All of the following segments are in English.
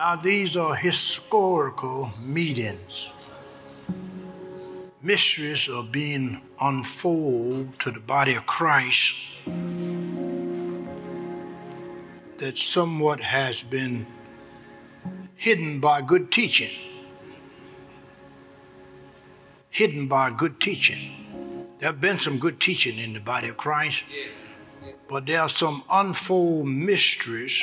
Now, these are historical meetings. Mysteries are being unfolded to the body of Christ that somewhat has been hidden by good teaching. Hidden by good teaching. There have been some good teaching in the body of Christ, but there are some unfold mysteries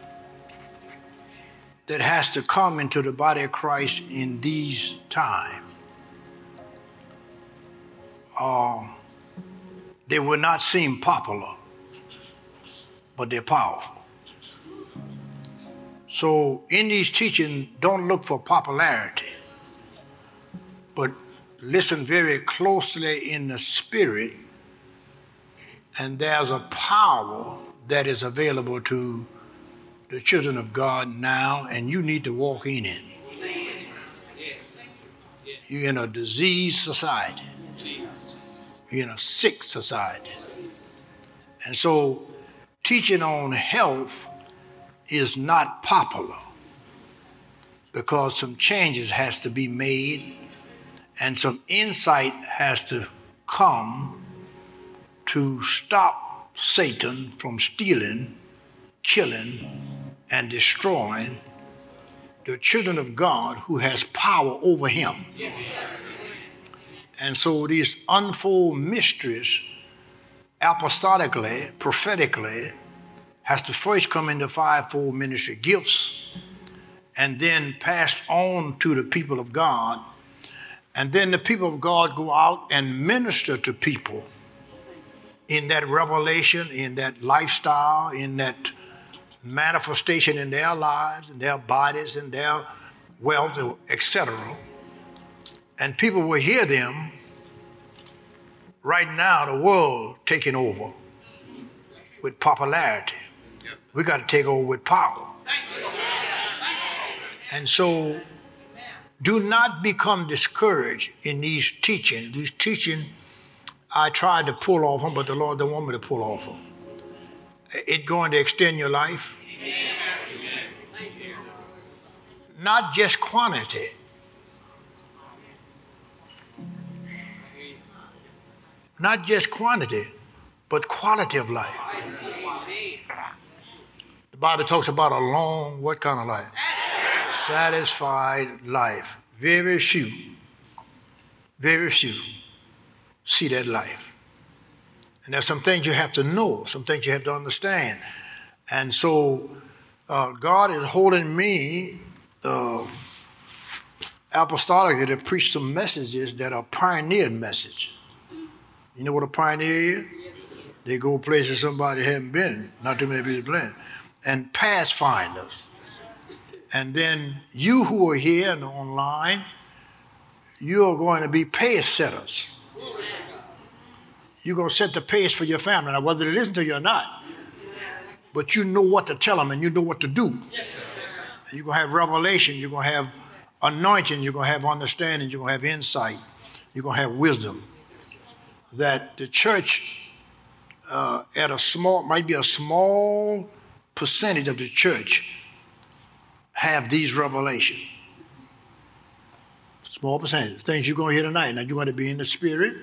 that has to come into the body of Christ in these times. They will not seem popular, but they're powerful. So in these teachings, don't look for popularity, but listen very closely in the spirit, and there's a power that is available to the children of God now, and you need to walk in it. You're in a diseased society. You're in a sick society. And so teaching on health is not popular because some changes has to be made and some insight has to come to stop Satan from stealing, killing, and destroying the children of God who has power over him. And so these unfold mysteries, apostolically, prophetically, has to first come into fivefold ministry gifts and then passed on to the people of God. And then the people of God go out and minister to people in that revelation, in that lifestyle, in that manifestation in their lives, in their bodies, in their wealth, etc. And people will hear them. Right now, the world taking over with popularity. We got to take over with power. And so do not become discouraged in these teachings. These teachings, I tried to pull off them, but the Lord don't want me to pull off them. It's going to extend your life. Not just quantity. Not just quantity, but quality of life. The Bible talks about a long, what kind of life? Satisfied life. Very few see that life. And there's some things you have to know, some things you have to understand. And so God is holding me apostolically to preach some messages that are pioneer messages. You know what a pioneer is? They go places somebody hadn't been, not too many people been, and pathfinders. And then you who are here and online, you are going to be pace setters. You're going to set the pace for your family. Now, whether they listen to you or not, but you know what to tell them and you know what to do. You're going to have revelation. You're going to have anointing. You're going to have understanding. You're going to have insight. You're going to have wisdom. That the church might be a small percentage of the church have these revelations. Small percentage. Things you're going to hear tonight. Now you're going to be in the spirit.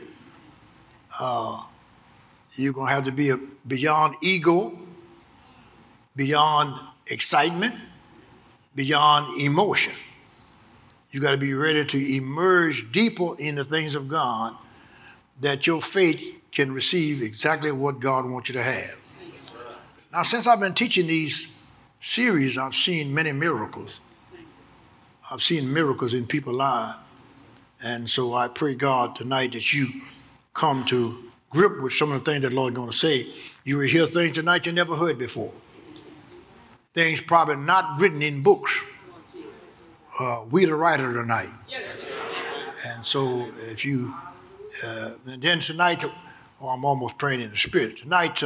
You're going to have to be beyond ego, beyond excitement, beyond emotion. You got to be ready to emerge deeper in the things of God, that your faith can receive exactly what God wants you to have. Now, since I've been teaching these series, I've seen many miracles. I've seen miracles in people's lives. And so I pray, God, tonight that you come to grip with some of the things that the Lord is going to say. You will hear things tonight you never heard before. Things probably not written in books. We the writer tonight. And so if you... and then tonight, I'm almost praying in the spirit. Tonight,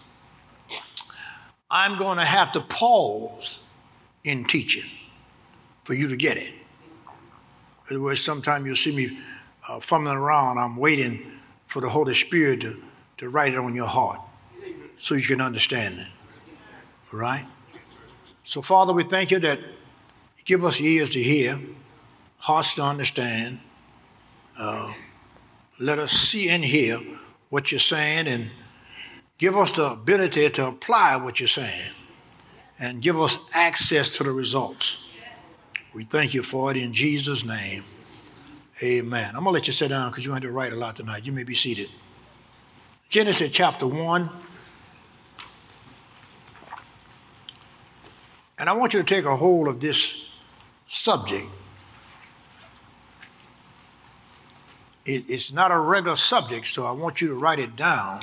I'm going to have to pause in teaching for you to get it. In other words, sometimes you'll see me fumbling around. I'm waiting for the Holy Spirit to write it on your heart so you can understand it. All right? So, Father, we thank you that Give us ears to hear, hearts to understand. Let us see and hear what you're saying, and give us the ability to apply what you're saying, and give us access to the results. We thank you for it in Jesus' name. Amen. I'm going to let you sit down because you're going to have to write a lot tonight. You may be seated. Genesis chapter 1. And I want you to take a hold of this subject. It's not a regular subject, so I want you to write it down.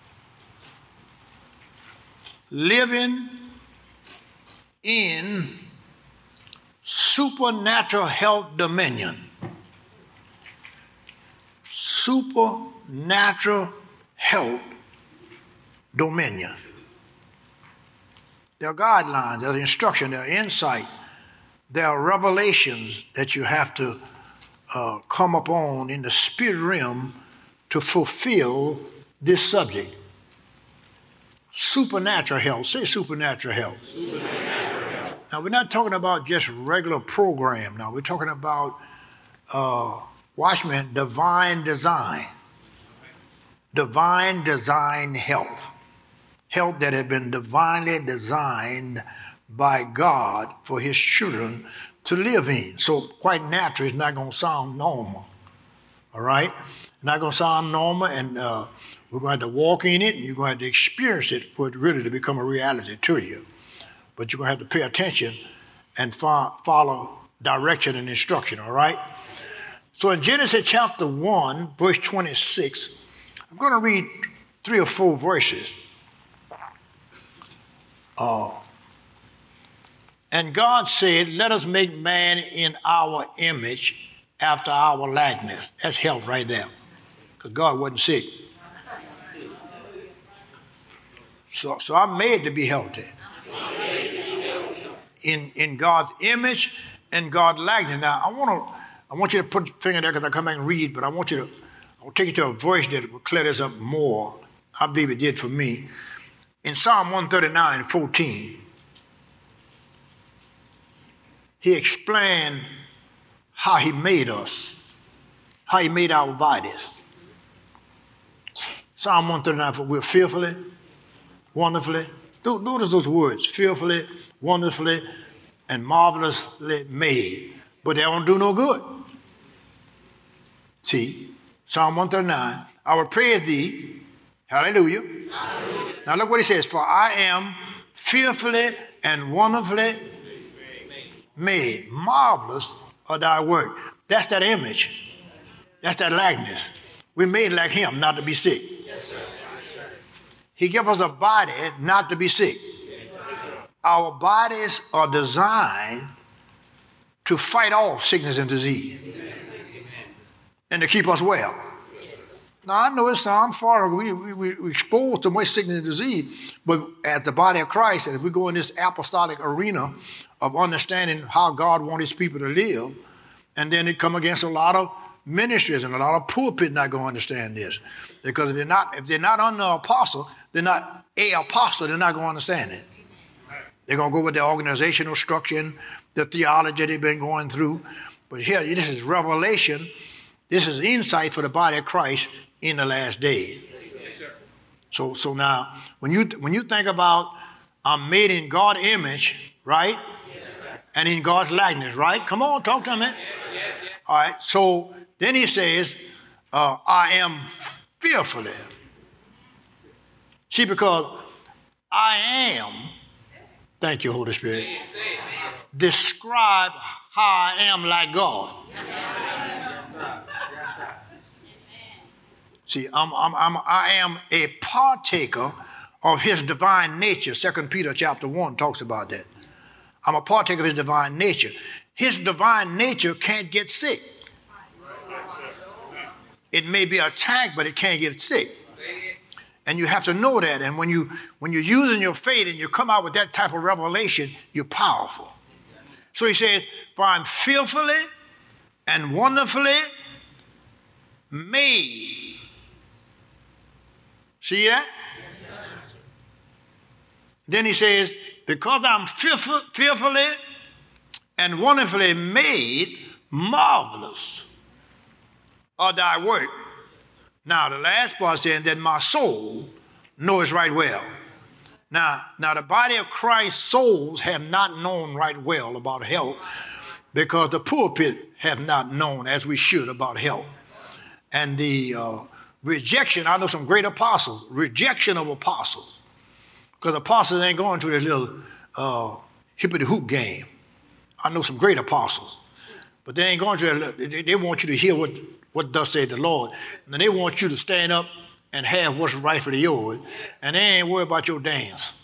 Living in supernatural health dominion. Supernatural health dominion. There are guidelines, there are instruction, there are insight, there are revelations that you have to come upon in the spirit realm to fulfill this subject. Supernatural health. Say supernatural health. Supernatural health. Now, we're not talking about just regular program. Now, we're talking about, watchmen, divine design. Divine design health. Health that had been divinely designed by God for his children to live in. So quite naturally, it's not going to sound normal. All right? Not going to sound normal, and we're going to have to walk in it, and you're going to have to experience it for it really to become a reality to you. But you're going to have to pay attention and follow direction and instruction, all right? So in Genesis chapter 1, verse 26, I'm going to read 3 or 4 verses. And God said, let us make man in our image after our likeness. That's health right there. Because God wasn't sick. So I'm made to be healthy. In God's image and God's likeness. Now, I want you to put your finger there because I come back and read, but I'll take you to a verse that will clear this up more. I believe it did for me. In Psalm 139:14, he explained how he made us, how he made our bodies. Psalm 139, we're fearfully, wonderfully. Notice those words, fearfully, wonderfully, and marvelously made. But they don't do no good. See, Psalm 139, I will praise thee, hallelujah. Hallelujah. Now look what he says, for I am fearfully and wonderfully made. Marvelous are thy work. That's that image. That's that likeness. We're made like him, not to be sick. He gave us a body not to be sick. Our bodies are designed to fight off sickness and disease and to keep us well. Now, I know it sounds far, we exposed to much sickness and disease, but at the body of Christ, and if we go in this apostolic arena of understanding how God wants his people to live, and then it come against a lot of ministries and a lot of pulpit not going to understand this. Because if they're not under an apostle, they're not going to understand it. They're going to go with the organizational structure and the theology they've been going through. But here, this is revelation. This is insight for the body of Christ in the last days. Yes, sir. So now, when you think about I'm made in God's image, right? Yes, and in God's likeness, right? Come on, talk to me. Yes. All right, so then he says, I am fearfully. See, because I am, thank you, Holy Spirit, describe how I am like God. See, I am a partaker of his divine nature. 2 Peter chapter 1 talks about that. I'm a partaker of his divine nature. His divine nature can't get sick. It may be attacked, but it can't get sick. And you have to know that. And when you're using your faith and you come out with that type of revelation, you're powerful. So he says, for I'm fearfully and wonderfully made. See that? Then he says, because I'm fearfully and wonderfully made, marvelous are thy work. Now, the last part saying that my soul knows right well. Now, the body of Christ's souls have not known right well about health because the pulpit have not known as we should about health. And the rejection, I know some great apostles, rejection of apostles, because apostles ain't going to this little hippity-hoop game. I know some great apostles, but they ain't going to that. They want you to hear what thus saith the Lord, and they want you to stand up and have what's rightfully yours, and they ain't worried about your dance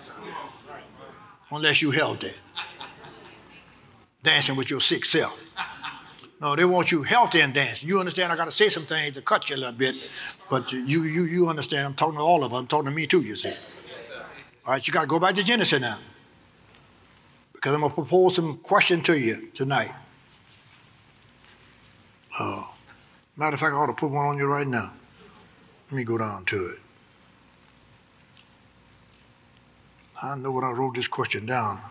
unless you healthy, dancing with your sick self. No, they want you healthy and dancing. You understand? I got to say some things to cut you a little bit, but you understand. I'm talking to all of them. I'm talking to me too. You see? All right, you got to go back to Genesis now, because I'm gonna propose some question to you tonight. Matter of fact, I ought to put one on you right now. Let me go down to it. I know when I wrote this question down.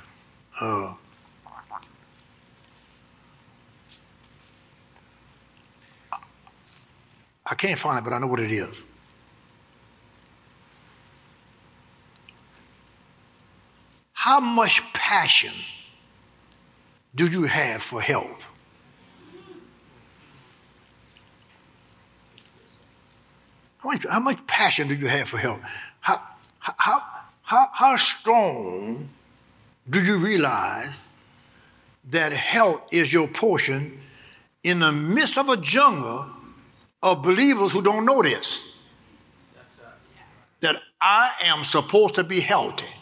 I can't find it, but I know what it is. How much passion do you have for health? How much passion do you have for health? How strong do you realize that health is your portion in the midst of a jungle of believers who don't know this? That I am supposed to be healthy.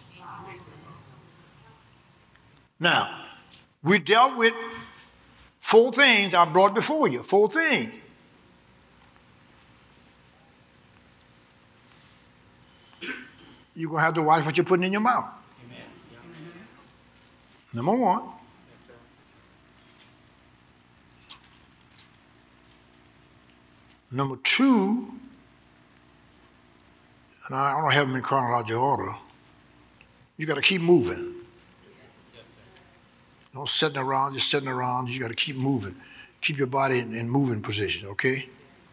Now, we dealt with 4 things I brought before you, 4 things. You're going to have to watch what you're putting in your mouth. Amen. Number 1. Number 2, and I don't have them in chronological order, you got to keep moving. Don't sitting around, just sitting around. You got to keep moving. Keep your body in moving position, okay?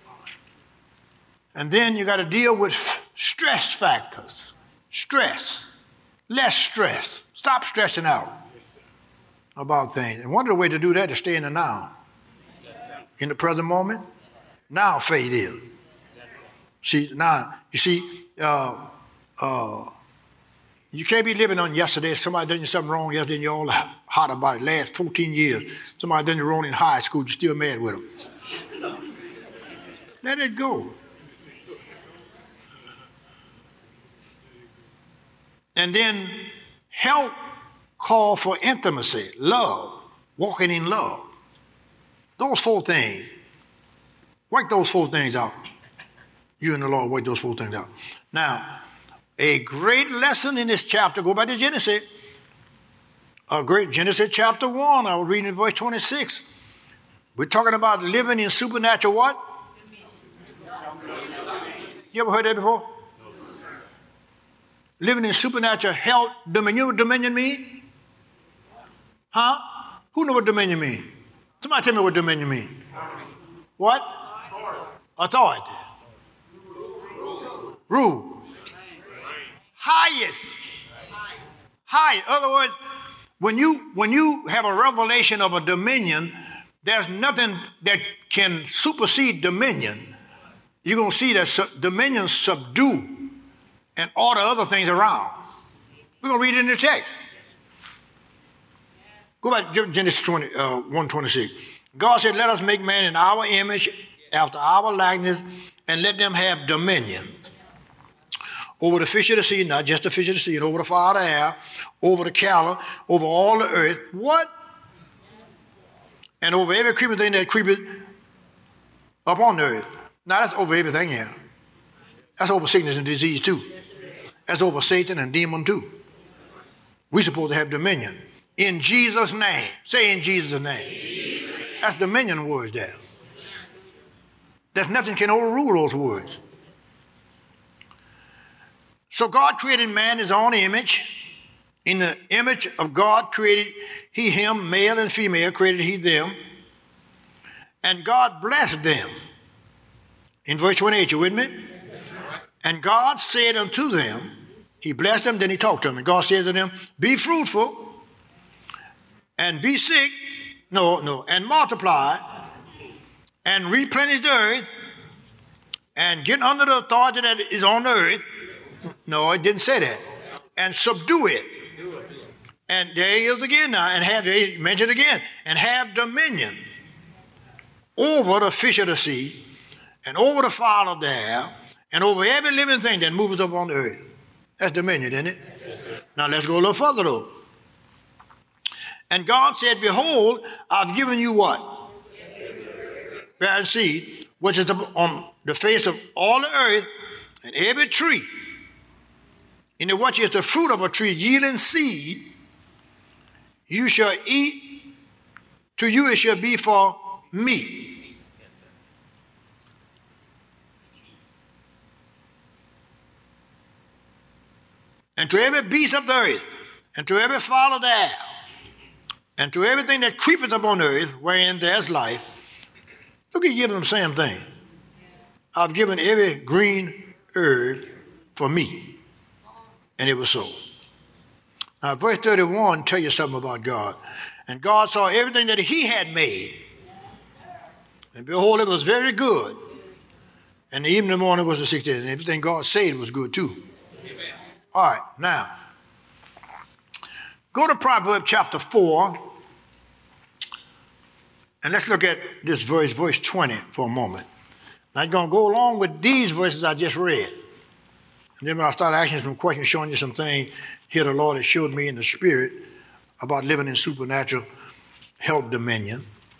And then you got to deal with stress factors. Stress. Less stress. Stop stressing out about things. And one of the ways to do that is stay in the now. In the present moment. Now faith is. See, now, you see, you can't be living on yesterday. Somebody done you something wrong yesterday and you're all hot about it. Last 14 years, somebody done you wrong in high school, you're still mad with them. Let it go. And then health call for intimacy, love, walking in love. Those 4 things. Work those 4 things out. You and the Lord work those 4 things out. Now, a great lesson in this chapter, go back to Genesis. A great Genesis chapter 1, I was reading in verse 26. We're talking about living in supernatural what? You ever heard that before? Living in supernatural health, dominion. You know what dominion mean? Huh? Who know what dominion mean? Somebody tell me what dominion mean. What? Authority. Rule. Highest. High. In other words, when you have a revelation of a dominion, there's nothing that can supersede dominion. You're going to see that dominion subdue and order other things around. We're going to read it in the text. Go back to Genesis 1:26. God said, let us make man in our image, after our likeness, and let them have dominion over the fish of the sea, not just the fish of the sea, and over the fowl of the air, over the cattle, over all the earth. What? And over every creeping thing that creepeth upon the earth. Now that's over everything here. That's over sickness and disease too. That's over Satan and demon too. We're supposed to have dominion. In Jesus' name. Say in Jesus' name. That's dominion words there. There's nothing can overrule those words. So God created man in his own image. In the image of God created he him, male and female created he them. And God blessed them. In verse 28, you with me? And God said unto them, he blessed them, then he talked to them. And God said to them, be fruitful and be sick, and multiply and replenish the earth and get under the authority that is on the earth. No, it didn't say that. And subdue it. And there he is again now, and have, he mentioned again, and have dominion over the fish of the sea, and over the fowl of the air, and over every living thing that moves up on the earth. That's dominion, isn't it? Yes, now let's go a little further though. And God said, behold, I've given you what? Barren seed, which is on the face of all the earth, and every tree, in which is the fruit of a tree yielding seed, you shall eat, to you it shall be for meat. And to every beast of the earth, and to every fowl of the air, and to everything that creepeth upon the earth, wherein there's life. Look, he gives them the same thing. I've given every green herb for meat. And it was so. Now, verse 31 tells you something about God. And God saw everything that he had made. And behold, it was very good. And the evening and the morning was the sixth day. And everything God said was good too. Amen. All right, now, go to Proverbs chapter 4. And let's look at this verse 20 for a moment. Now, I'm going to go along with these verses I just read. And then when I start asking some questions, showing you some things here the Lord has showed me in the spirit about living in supernatural health dominion.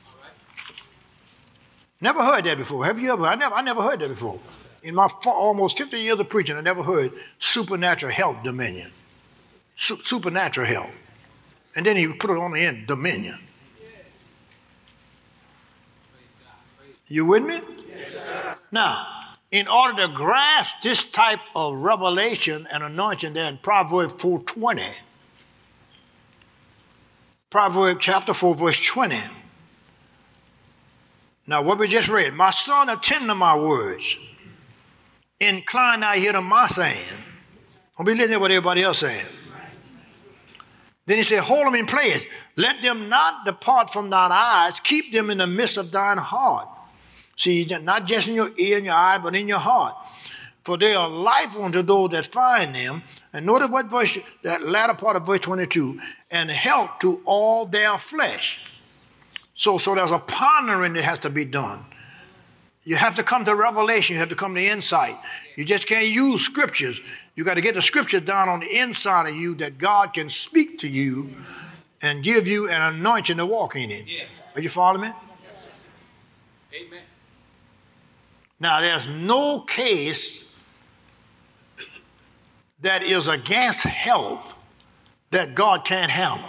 Never heard that before. Have you ever? I never heard that before. In my almost 50 years of preaching, I never heard supernatural health dominion. Supernatural health. And then he put it on the end, dominion. You with me? Yes, sir. Now, in order to grasp this type of revelation and anointing there in Proverbs 4:20, Proverbs chapter 4, verse 20. Now, what we just read, my son, attend to my words. Incline thy ear to my saying. Don't be listening to what everybody else saying. Then he said, hold them in place. Let them not depart from thine eyes. Keep them in the midst of thine heart. See, not just in your ear and your eye, but in your heart. For they are life unto those that find them. And notice what verse, that latter part of verse 22, and health to all their flesh. So there's a pondering that has to be done. You have to come to revelation. You have to come to insight. You just can't use scriptures. You got to get the scriptures down on the inside of you that God can speak to you and give you an anointing to walk in it. Yes. Are you following me? Yes. Amen. Now, there's no case that is against health that God can't handle.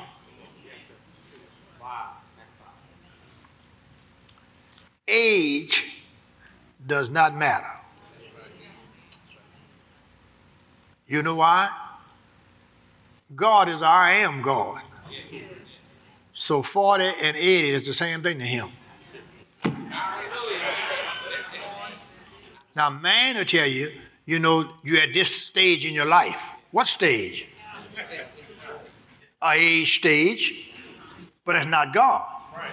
Age does not matter. You know why? God is I am God. So 40 and 80 is the same thing to him. Now, man will tell you, you know, you're at this stage in your life. What stage? A age stage, but it's not God.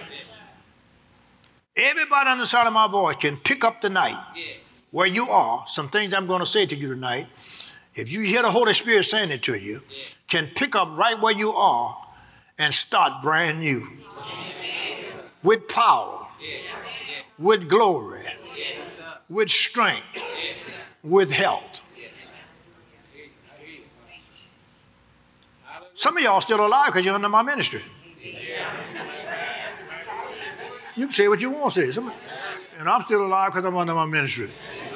Everybody on the side of my voice can pick up tonight where you are. Some things I'm going to say to you tonight, if you hear the Holy Spirit saying it to you, can pick up right where you are and start brand new. With power, with glory, with strength, with health. Some of y'all still alive because you're under my ministry. You can say what you want to say. And I'm still alive because I'm under my ministry.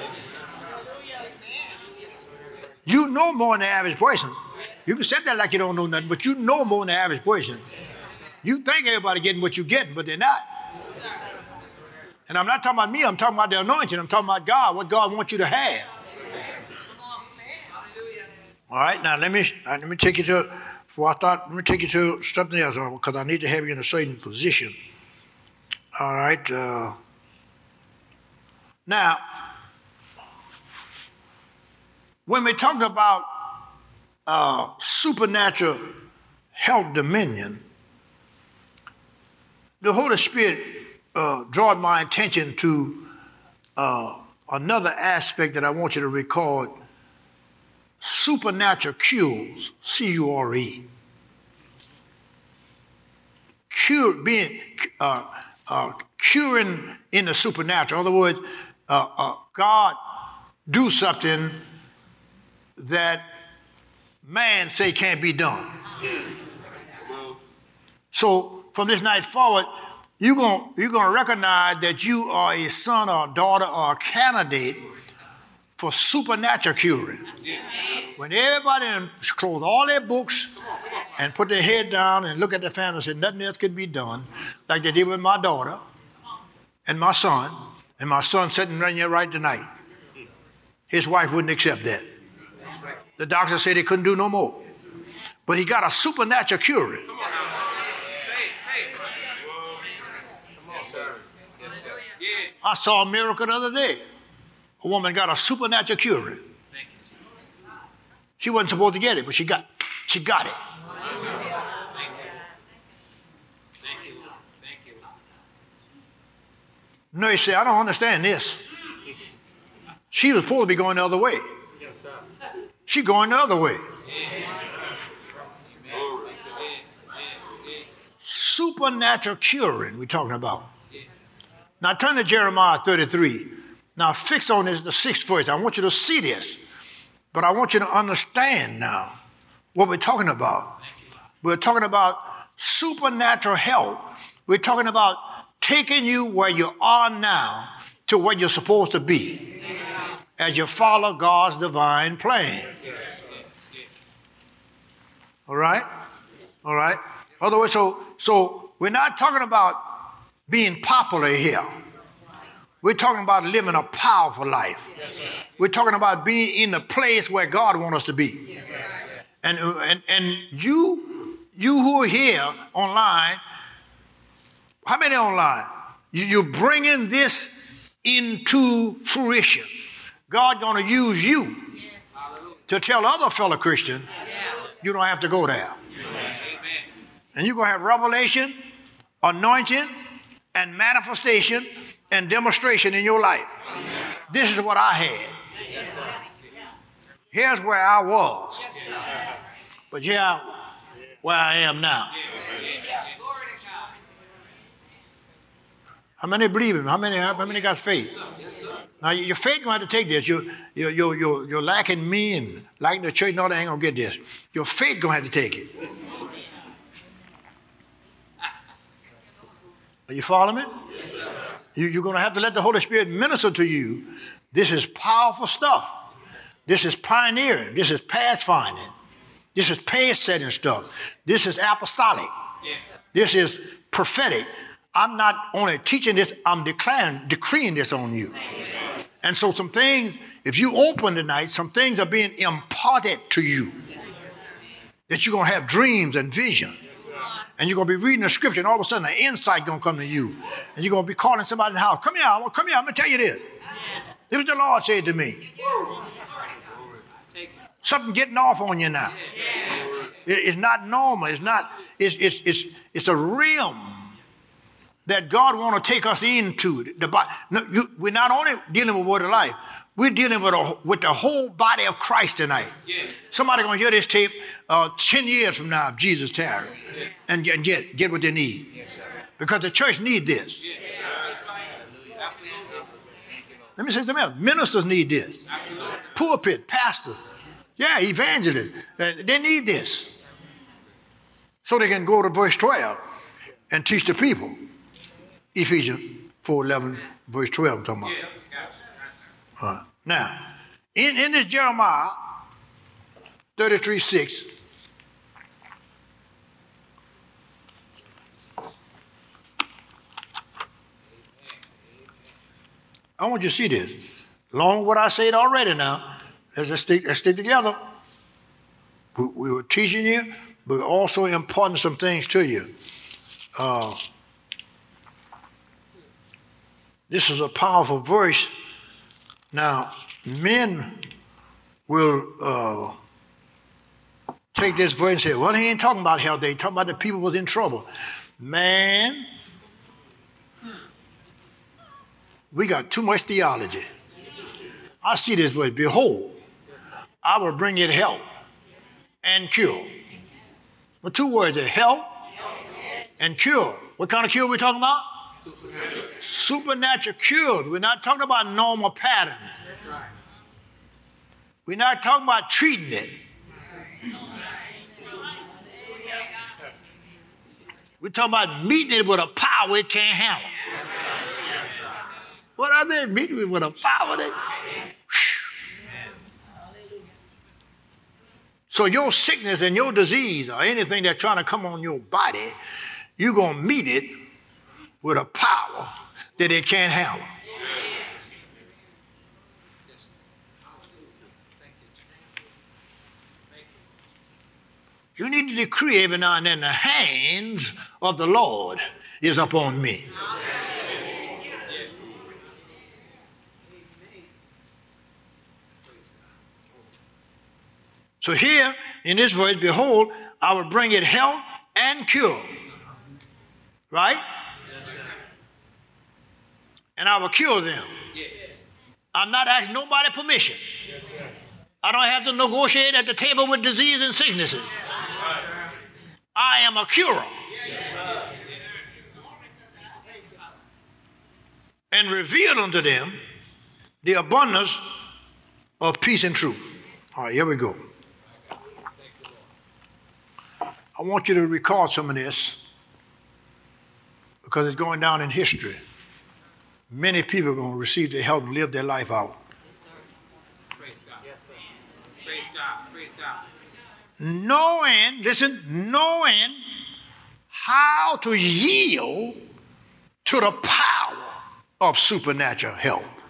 You know more than the average person. You can say that like you don't know nothing, but you know more than the average person. You think everybody getting what you're getting, but they're not. And I'm not talking about me. I'm talking about the anointing. I'm talking about God, what God wants you to have. All right, now let me take you to before I start, let me take you to something else because I need to have you in a certain position. All right. Now, when we talk about supernatural health dominion, the Holy Spirit drawed my attention to another aspect that I want you to record: supernatural cures, C-U-R-E. Curing in the supernatural. In other words, God do something that man say can't be done. So from this night forward, you're gonna recognize that you are a son or a daughter or a candidate for supernatural curing. When everybody close all their books and put their head down and look at their family and say nothing else could be done, like they did with my daughter and my son sitting right here right tonight. His wife wouldn't accept that. The doctor said he couldn't do no more. But he got a supernatural curing. I saw a miracle the other day. A woman got a supernatural curing. She wasn't supposed to get it, but she got it. No, he said, I don't understand this. She was supposed to be going the other way. She's going the other way. Supernatural curing we're talking about. Now turn to Jeremiah 33. Now fix on this, the 6th verse. I want you to see this, but I want you to understand now what we're talking about. We're talking about supernatural health. We're talking about taking you where you are now to where you're supposed to be as you follow God's divine plan. All right? All right? Otherwise, so we're not talking about being popular here. We're talking about living a powerful life. We're talking about being in the place where God wants us to be. And you who are here online, how many online? You're bringing this into fruition. God's going to use you to tell other fellow Christians, you don't have to go there. And you're going to have revelation, anointing, and manifestation and demonstration in your life. This is what I had. Here's where I was. But yeah, where I am now. How many believe him? How many got faith? Now your faith gonna have to take this. You're lacking me and lacking the church. No, they ain't gonna get this. Your faith gonna have to take it. Are you following me? Yes, sir. You're gonna have to let the Holy Spirit minister to you. This is powerful stuff. This is pioneering. This is path finding. This is path setting stuff. This is apostolic. Yes. This is prophetic. I'm not only teaching this, I'm decreeing this on you. And so some things, if you open tonight, some things are being imparted to you. That you're going to have dreams and visions. And you're going to be reading the scripture, and all of a sudden an insight going to come to you. And you're going to be calling somebody in the house. Come here, I'm going to tell you this. This is what the Lord said to me. Something getting off on you now. It's not normal. It's a realm that God want to take us into. We're not only dealing with word of life, we're dealing with the whole body of Christ tonight. Yeah. Somebody going to hear this tape 10 years from now if Jesus tarries and get what they need. Yes, because the church need this. Yes. Let me say something else. Ministers need this. Pulpit, pastors, evangelists, they need this. So they can go to verse 12 and teach the people. Ephesians 4:11, verse 12, I'm talking about. All right. Now, in this Jeremiah 33:6, I want you to see this. Along with what I said already now, let's stick together. We were teaching you but also imparting some things to you. This is a powerful verse. Now, men will take this verse and say, well, he ain't talking about health. They talking about the people was in trouble. Man, we got too much theology. I see this verse. Behold, I will bring it health and cure. Well, two words there, health and cure. What kind of cure are we talking about? Supernatural cures. We're not talking about normal patterns. We're not talking about treating it. We're talking about meeting it with a power it can't handle. What are they meeting it with a power that? So your sickness and your disease or anything that's trying to come on your body, you're going to meet it with a power that it can't handle. You need to decree every now and then, the hands of the Lord is upon me. So here in this verse, behold, I will bring it health and cure. Right? And I will cure them. I'm not asking nobody permission. I don't have to negotiate at the table with disease and sicknesses. I am a curer. And reveal unto them the abundance of peace and truth. All right, here we go. I want you to recall some of this because it's going down in history. Many people are going to receive their health and live their life out. Knowing how to yield to the power of supernatural health.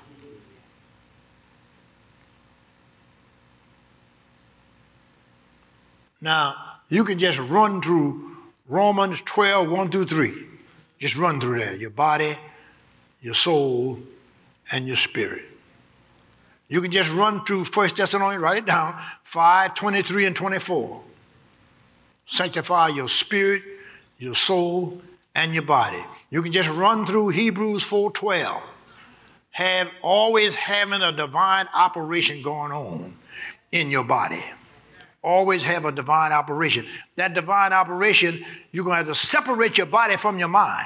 Now, you can just run through Romans 12, 1 through 3. Just run through there. Your body, your soul, and your spirit. You can just run through 1 Thessalonians, write it down, 5, 23, and 24. Sanctify your spirit, your soul, and your body. You can just run through Hebrews 4:12. Always having a divine operation going on in your body. Always have a divine operation. That divine operation, you're going to have to separate your body from your mind.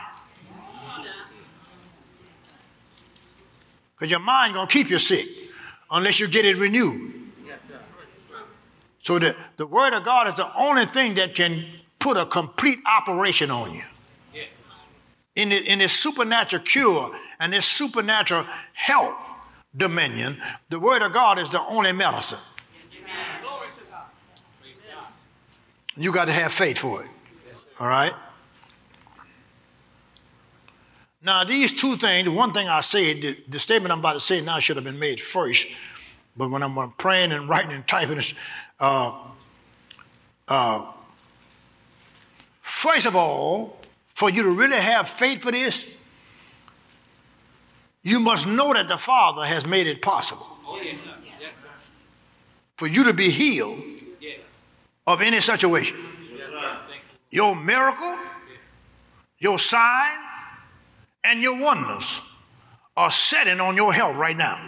Because your mind going to keep you sick unless you get it renewed. So the word of God is the only thing that can put a complete operation on you. In this supernatural cure and this supernatural health dominion, the word of God is the only medicine. You got to have faith for it. All right? Now, these two things, the one thing I said, the statement I'm about to say now should have been made first, but when I'm praying and writing and typing this, first of all, for you to really have faith for this, you must know that the Father has made it possible for you to be healed of any situation. Your miracle, your sign, and your wonders are setting on your health right now.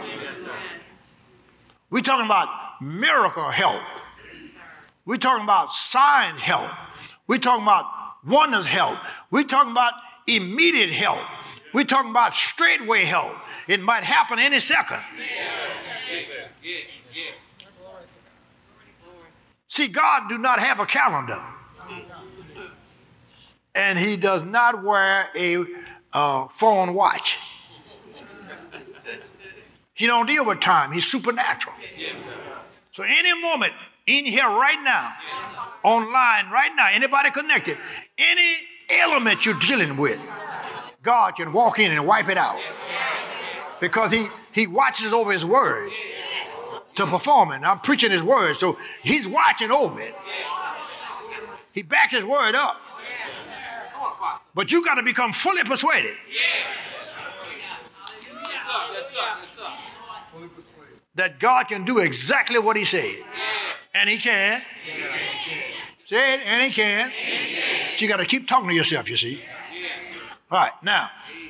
We're talking about miracle health. We're talking about sign health. We're talking about wonders health. We're talking about immediate health. We're talking about straightway health. It might happen any second. See, God do not have a calendar. And he does not wear a phone watch. He don't deal with time. He's supernatural. So any moment in here right now, online right now, anybody connected, any element you're dealing with, God can walk in and wipe it out. Because he watches over his word to perform it. I'm preaching his word, so he's watching over it. He backed his word up. But you got to become fully persuaded. That God can do exactly what he said. And he can. Say it, and he can. But you got to keep talking to yourself, you see. All right, now.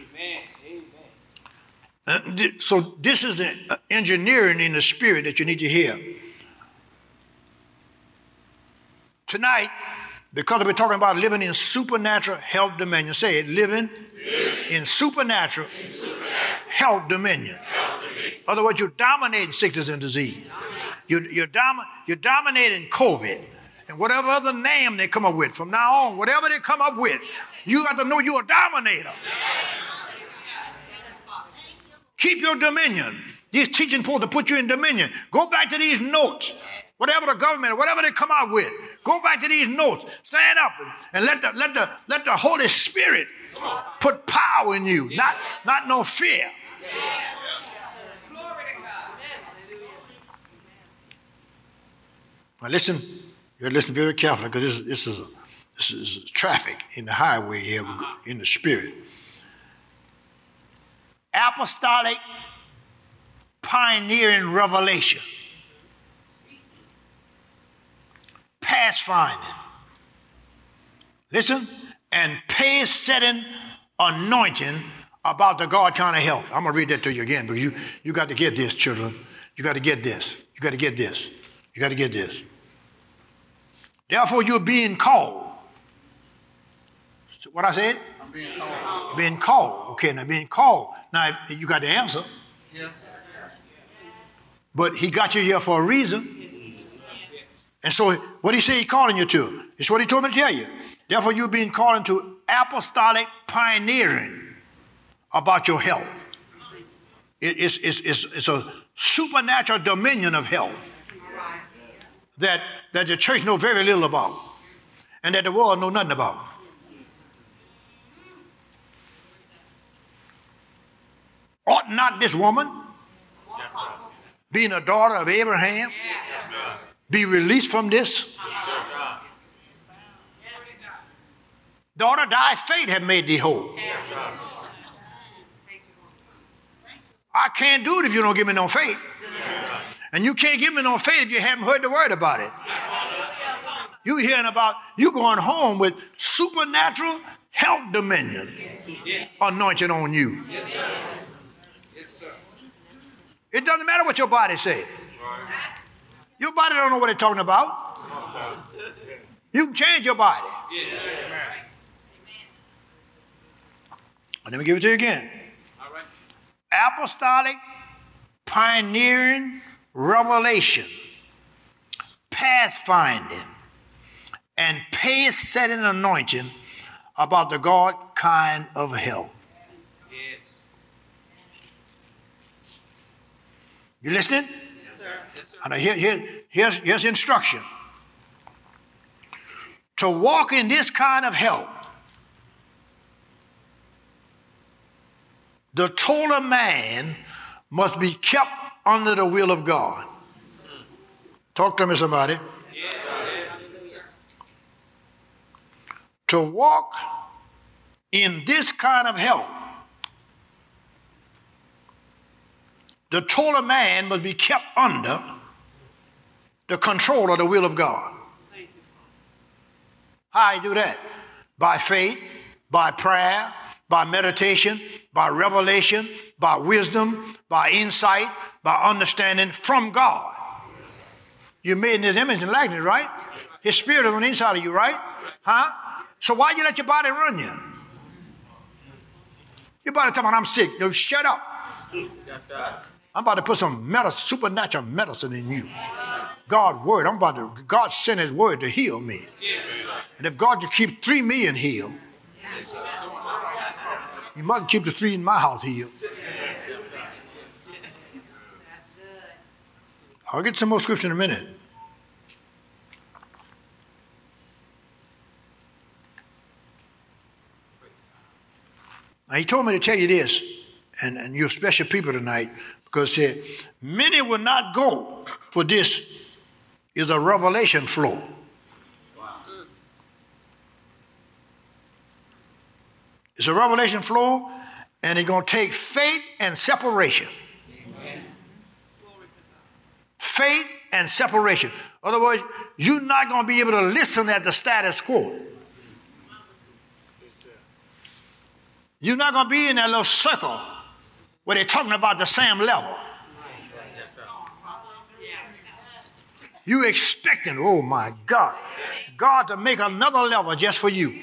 So this is the engineering in the spirit that you need to hear. Tonight, because we're talking about living in supernatural health dominion. Say it, living in supernatural health dominion. In other words, you're dominating sickness and disease. You're dominating COVID. And whatever other name they come up with, from now on, whatever they come up with, you got to know you're a dominator. Keep your dominion. These teaching supposed to put you in dominion. Go back to these notes. Whatever the government, whatever they come out with, go back to these notes. Stand up and let the Holy Spirit put power in you, not no fear. Now listen, you listen very carefully because this is traffic in the highway here in the spirit. Apostolic pioneering revelation. Pathfinding. Listen, and pace-setting anointing about the God kind of health. I'm going to read that to you again because you got to get this, children. You got to get this. You got to get this. You got to get this. Therefore, you're being called. So what I said? I'm being called. You're being called. Okay, now being called. Now, you got the answer. Yes. But he got you here for a reason. And so what did he say he's calling you to? It's what he told me to tell you. Therefore, you're being called into apostolic pioneering about your health. It's a supernatural dominion of health that the church knows very little about and that the world knows nothing about. Ought not this woman, being a daughter of Abraham, be released from this? Daughter, thy faith have made thee whole. I can't do it if you don't give me no faith. And you can't give me no faith if you haven't heard the word about it. You hearing about, you going home with supernatural health dominion anointed on you. It doesn't matter what your body says. Your body don't know what it's talking about. You can change your body. Let me give it to you again. Apostolic pioneering revelation, pathfinding, and pace-setting anointing about the God kind of health. Yes. You listening? Yes, sir. Yes, sir. Here's instruction. To walk in this kind of health, the total man must be kept under the will of God. Talk to me, somebody. Yes. To walk in this kind of health, the total man must be kept under the control of the will of God. How you do that? By faith, by prayer, by meditation, by revelation, by wisdom, by insight, by understanding from God. You're made in his image and likeness, right? His spirit is on the inside of you, right? Huh? So why you let your body run you? Your body talking about I'm sick. No, shut up. I'm about to put some supernatural medicine in you. God's word. God sent his word to heal me. And if God could keep 3 million healed, you must keep the 3 in my house healed. I'll get some more scripture in a minute. Now, he told me to tell you this, and you're special people tonight, because he said, many will not go, for this is a revelation flow. It's a revelation flow, and it's going to take faith and separation. Amen. Faith and separation. In other words, you're not going to be able to listen at the status quo. You're not going to be in that little circle where they're talking about the same level. You expecting, oh my God, God to make another level just for you.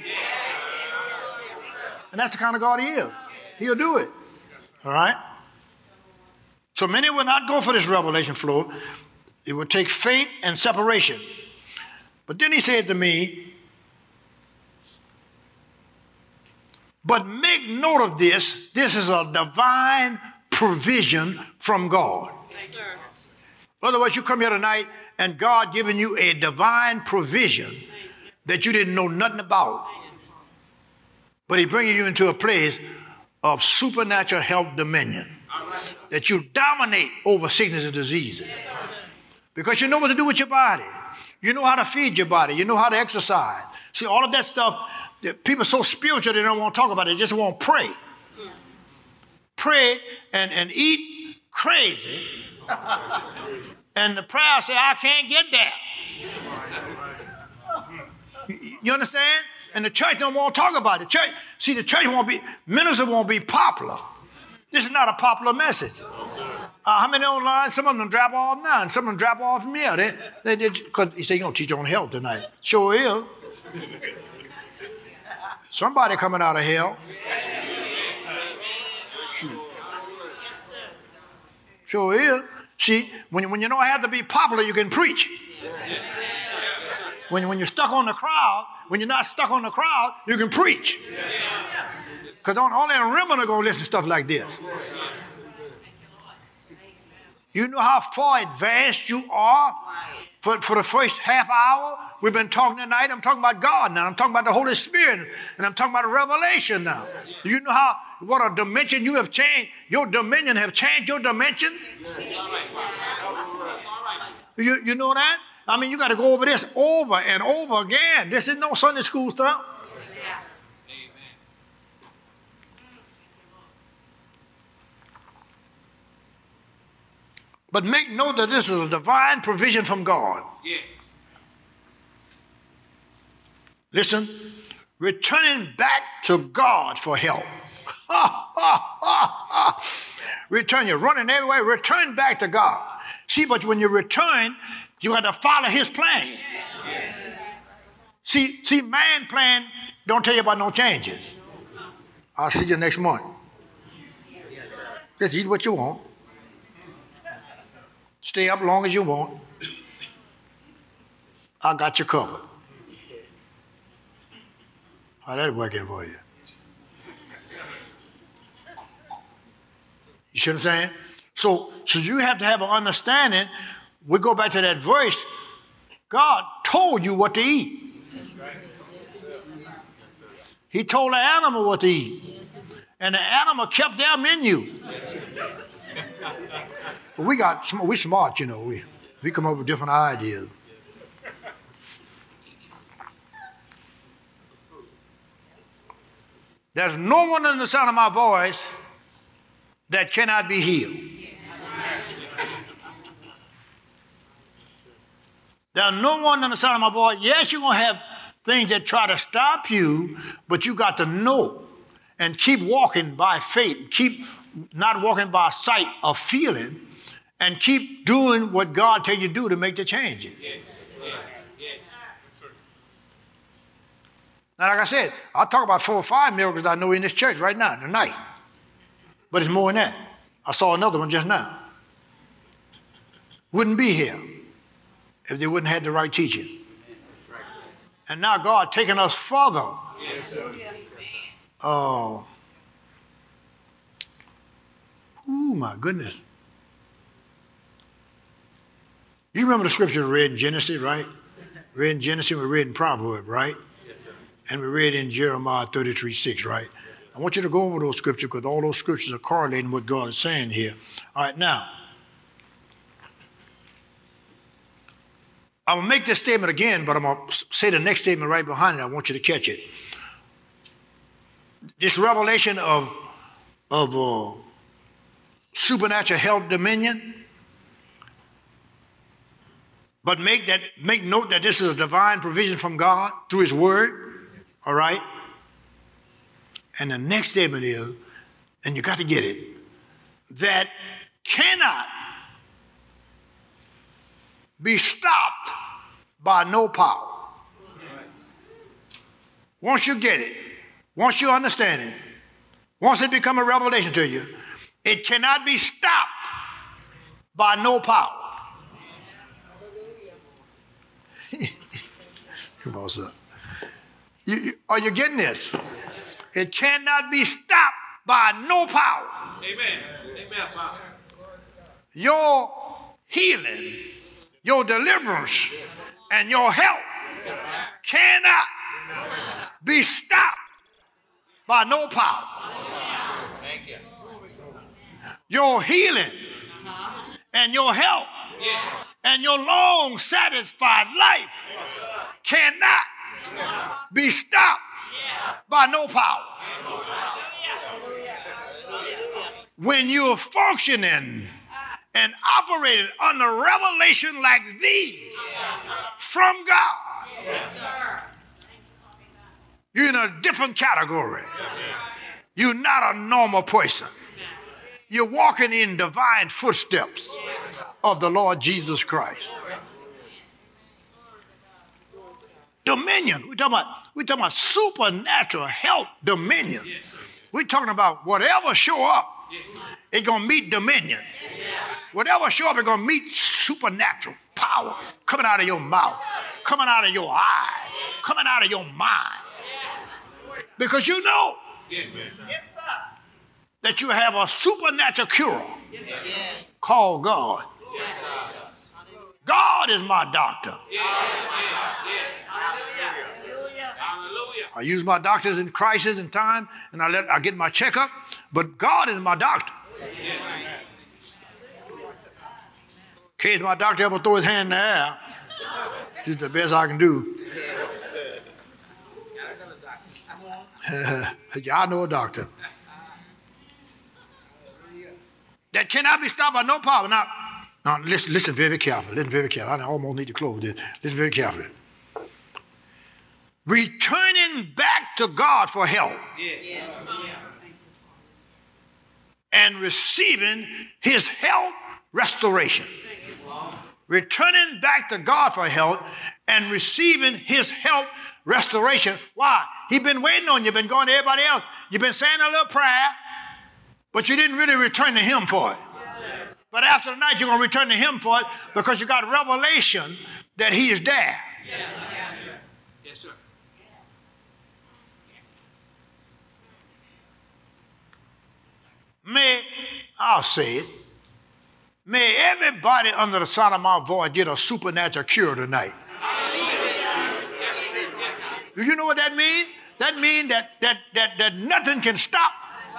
And that's the kind of God he is. He'll do it. All right? So many will not go for this revelation flow. It will take faith and separation. But then he said to me, but make note of this. This is a divine provision from God. Yes, sir. Otherwise, you come here tonight and God giving you a divine provision that you didn't know nothing about. But he bringing you into a place of supernatural health dominion. That you dominate over sickness and diseases. Because you know what to do with your body. You know how to feed your body. You know how to exercise. See, all of that stuff, people are so spiritual they don't want to talk about it. They just want to pray. Pray and eat crazy. And the prayer say, I can't get there. You understand? And the church don't want to talk about it. The church won't be, ministers won't be popular. This is not a popular message. How many online? Some of them drop off now, and some of them drop off from here. Because he said, you're going to teach on health tonight. Sure is. Somebody coming out of hell. Sure is. See, when you don't have to be popular, you can preach. When you're stuck on the crowd, when you're not stuck on the crowd, you can preach. Because only a remnant are going to listen to stuff like this. You know how far advanced you are for the first half hour? We've been talking tonight. I'm talking about God now. I'm talking about the Holy Spirit. And I'm talking about revelation now. You know what a dimension you have changed. Your dominion have changed your dimension. You know that? I mean, you got to go over this over and over again. This is no Sunday school stuff. But make note that this is a divine provision from God. Yes. Listen, returning back to God for help. Return, you're running everywhere, return back to God. See, but when you return, you got to follow his plan. See, man plan don't tell you about no changes. I'll see you next month. Just eat what you want. Stay up long as you want. I got you covered. How that working for you? You see what I'm saying? So you have to have an understanding. We go back to that verse. God told you what to eat. He told the animal what to eat. And the animal kept their menu. But we smart, you know. We come up with different ideas. There's no one in the sound of my voice that cannot be healed. There's no one in the sound of my voice. Yes, you're going to have things that try to stop you, but you got to know and keep walking by faith. Keep not walking by sight or feeling, and keep doing what God tells you to do to make the changes. Now, like I said, I'll talk about 4 or 5 miracles I know in this church right now, tonight. But it's more than that. I saw another one just now. Wouldn't be here if they wouldn't have the right teaching. And now God taking us further. Oh. My goodness. You remember the scripture we read in Genesis, right? We read in Genesis, we read in Proverbs, right? And we read in Jeremiah 33:6, right? I want you to go over those scriptures because all those scriptures are correlating what God is saying here. All right, now, I'm going to make this statement again, but I'm going to say the next statement right behind it. I want you to catch it. this revelation of supernatural health dominion. But make note that this is a divine provision from God through his word. All right? And the next statement is, and you got to get it, that cannot be stopped by no power. Once you get it, once you understand it, once it becomes a revelation to you, it cannot be stopped by no power. Come on, son. Are you getting this? It cannot be stopped by no power. Amen. Amen, Father. Your healing, your deliverance, and your health cannot be stopped by no power. Thank you. Your healing and your health and your long satisfied life cannot be stopped by no power. When you're functioning and operating under revelation like these from God, you're in a different category. You're not a normal person. You're walking in divine footsteps of the Lord Jesus Christ. Dominion. We're talking about supernatural health dominion. We're talking about whatever show up, it's going to meet dominion. Whatever show up, it's going to meet supernatural power coming out of your mouth, coming out of your eye, coming out of your mind. Because you know that you have a supernatural cure called God. God is my doctor. I use my doctors in crisis and time, and I get my checkup, but God is my doctor. In case my doctor ever throw his hand in the air, this is the best I can do. Y'all know a doctor. That cannot be stopped by no power. Now listen very carefully. Listen very carefully. I almost need to close this. Listen very carefully. Returning back to God for help and receiving his health restoration. Returning back to God for help and receiving his health restoration. Why? He's been waiting on you, been going to everybody else. You've been saying a little prayer, but you didn't really return to him for it. But after the night, you're going to return to him for it because you got revelation that he is there. Yes, sir. I'll say it, may everybody under the sound of my voice get a supernatural cure tonight. Do you know what that means? That means that nothing can stop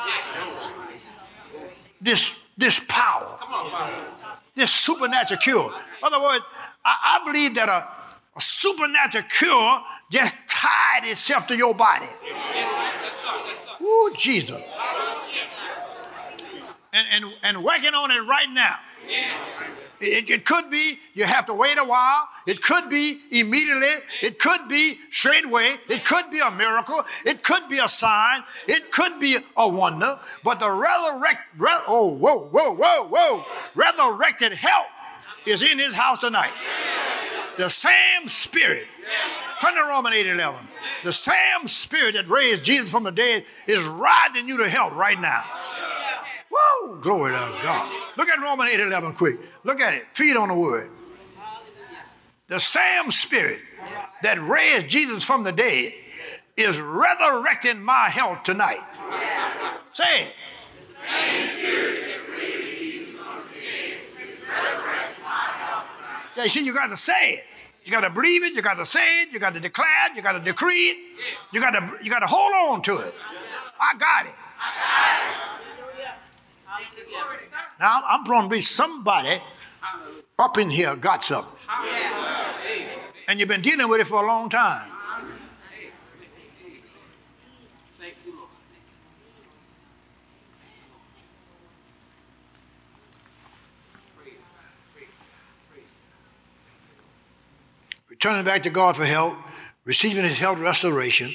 this power, this supernatural cure. In other words, I believe that a supernatural cure just tied itself to your body. Ooh, Jesus. And working on it right now. It could be you have to wait a while. It could be immediately. It could be straightway. It could be a miracle. It could be a sign. It could be a wonder. But the resurrected help is in his house tonight. The same spirit. Turn to Romans 8:11. The same spirit that raised Jesus from the dead is riding you to health right now. Woo! Glory to God. Look at Romans 8:11 quick. Look at it. Feed on the word. The same spirit that raised Jesus from the dead is resurrecting my health tonight. Say it. The same spirit that raised Jesus from the dead is resurrecting my health tonight. Yeah, see, you got to say it. You got to believe it. You got to say it. You got to declare it. You got to decree it. You got to hold on to it. I got it. Now, I'm going to be somebody up in here got something. And you've been dealing with it for a long time. turning back to God for help, receiving his health restoration,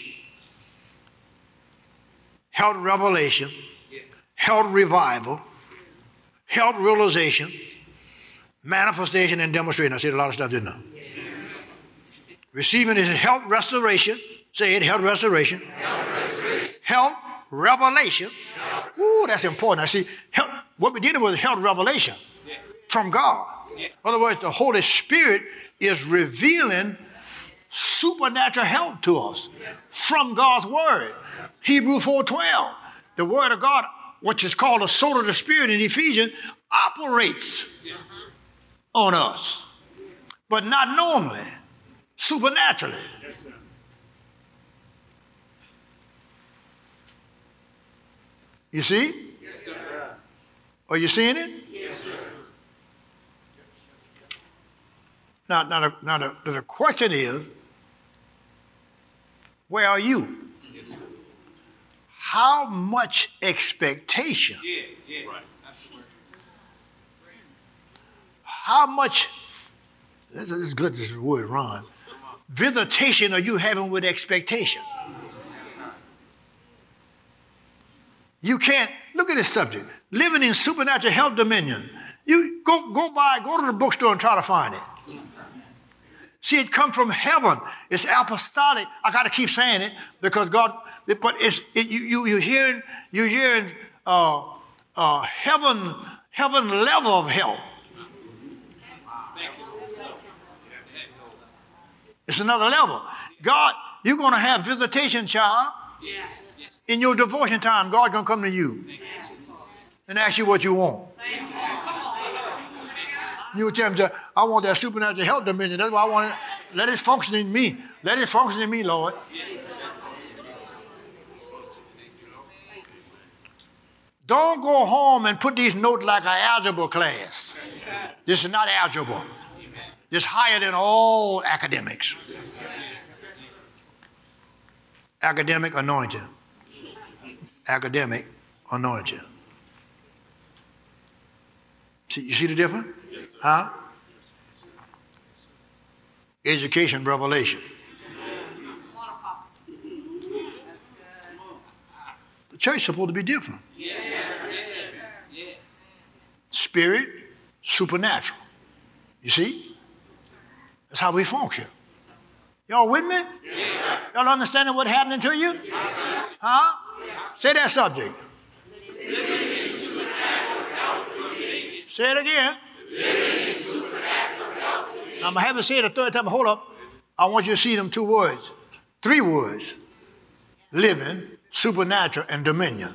health revelation, health revival, health realization, manifestation, and demonstration. I said a lot of stuff, didn't I? Receiving his health restoration. Say it, health restoration. Health revelation. Ooh, that's important. I see, what we're dealing with is health revelation from God. In other words, the Holy Spirit is revealing supernatural help to us from God's word. Hebrews 4:12, the word of God, which is called the sword of the Spirit in Ephesians, operates on us, but not normally, supernaturally. Yes, sir. You see? Yes, sir. Are you seeing it? Yes, sir. Now the question is, where are you? Yes, sir. How much expectation? Yeah. Right. That's the word. How much, this is good, this word, Ron. Visitation are you having with expectation? You can't, look at this subject, living in supernatural health dominion. You go to the bookstore and try to find it. See, it comes from heaven. It's apostolic. I got to keep saying it because God, but you're hearing heaven level of help. It's another level. God, you're going to have visitation, child. Yes. In your devotion time, God going to come to you and ask you what you want. You tell him, I want that supernatural health dominion. That's why I want it. Let it function in me. Let it function in me, Lord. Don't go home and put these notes like an algebra class. This is not algebra. This is higher than all academics. Academic anointing. Academic anointing. See, you see the difference? Huh? Education, revelation. The church is supposed to be different. Spirit, supernatural. You see? That's how we function. Y'all with me? Y'all understanding what's happening to you? Huh? Say that subject. Say it again. I'm going to have to say it a third time. Hold up. I want you to see them 2 words. 3 words. Living, supernatural, and dominion.